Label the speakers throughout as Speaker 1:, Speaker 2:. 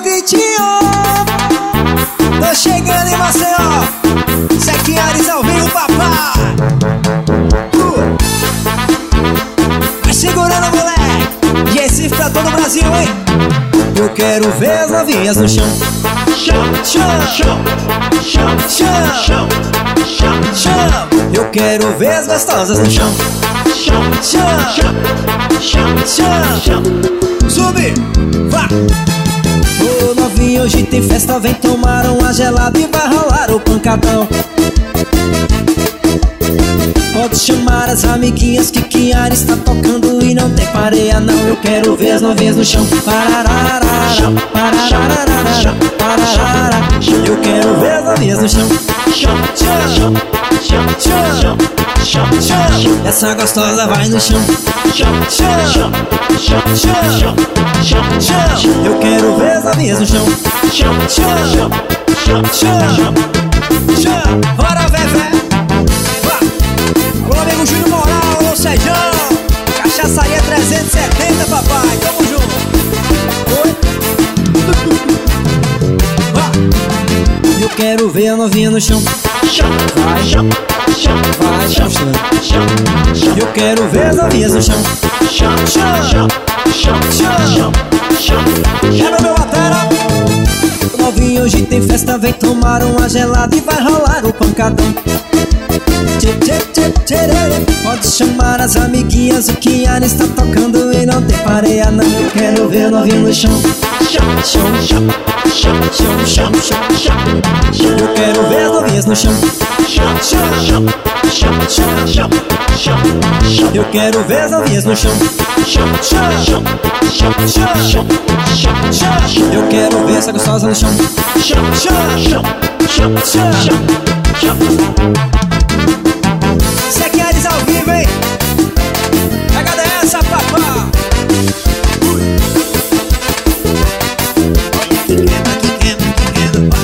Speaker 1: gritinho. Tô chegando em Maceió, Zequinha Ares ao vivo, papai. Vai segurando, moleque. Recife pra todo o Brasil, hein? Eu quero ver as novinhas no chão. Chão, chão, chão, chão, chão, chão, chão. Eu quero ver as gostosas no chão. Chão, chão, chão, chão, chão. Sube, vá. Ô novinho, hoje tem festa, vem tomar uma gelada e vai rolar o pancadão. Pode chamar as amiguinhas que Kiara está tocando e não tem pareia não. Eu quero ver as novinhas no chão. Pararara, pararara, pararara. Eu quero ver as novinhas no chão. Chão, chão, chão, chão, chão, chão. Essa gostosa vai no chão. Chão, chão, chão, chão, chão, chão. Eu quero ver as novinhas no chão. Chão, chão, chão, chão, chão. Bora, Vevé. Alô, amigo Júnior Moral, alô, Sejão. Cachaçaria 370, papai, tamo junto. Oi. Eu quero ver a novinha no chão. Vai, vai, chão, chão. Eu quero ver as novinhas no chão. Chão, chão, chão, chão. Quero meu batera. Novinho, hoje tem festa, vem tomar uma gelada e vai rolar o pancadão. Pode chamar as amiguinhas, o Kiara está tocando e não tem pareia não. Eu quero ver novinho no chão. Chão, chão, chão, chão, chão, chão, chão. Eu quero ver as novinhas no chão. Chão, chão, chão, chão, chão, chão. Eu quero ver as novinhas no chão. Chão, chão, chão, chão, chão. Eu quero ver essa gostosa no chão. Chão, chão, chão, chão, chão. Zequinha Ares ao vivo, hein? Pegada é essa, papá? Olha que quebra, que quebra, que quebra,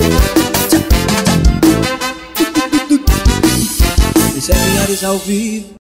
Speaker 1: Zequinha Ares ao vivo.